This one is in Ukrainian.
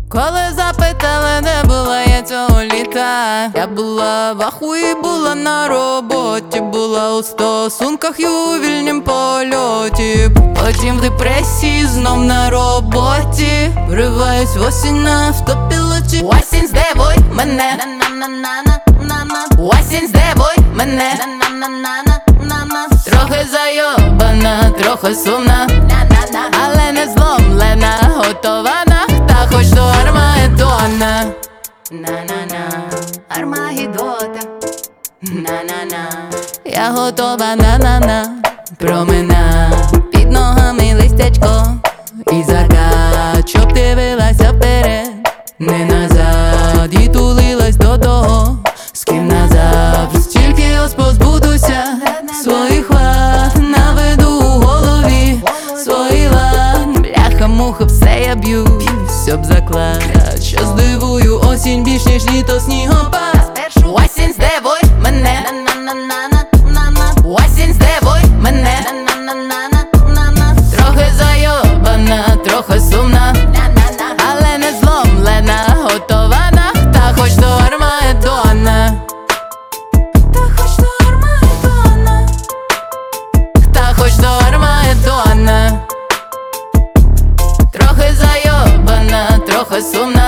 Коли запитали, де була я цього літа, я була в ахуї, була на роботі, була у стосунках і у вільнім польоті. Потім в депресії, знов на роботі, вриваюсь в осінь на автопілоті. Осінь, здивуй мене, осінь, здивуй мене, трохи зайобана, трохи сумна, але не зломлена, готова та хоч до Армагеддона. На-на-на, Армагеддота. На-на-на, я готова, на-на-на. Промина під ногами листячко, і закат, щоб дивилася вперед, не назад, і тулилась до того, з ким назавжди. Тільки ось позбудуся своїх вад, наведу у голові свої лад. Бляха-муха, все я б'ю, щоб заклад, що здивую осінь більш ніж літо снігопад. Осінь, здивуй мене, осінь, здивуй мене, трохи зайобана, трохи сумна, але не зломлена, готова та хоч до Армагеддона. Та хоч до Армагеддона, та хоч до Армагеддона. Трохи зайобана, трохи сумна,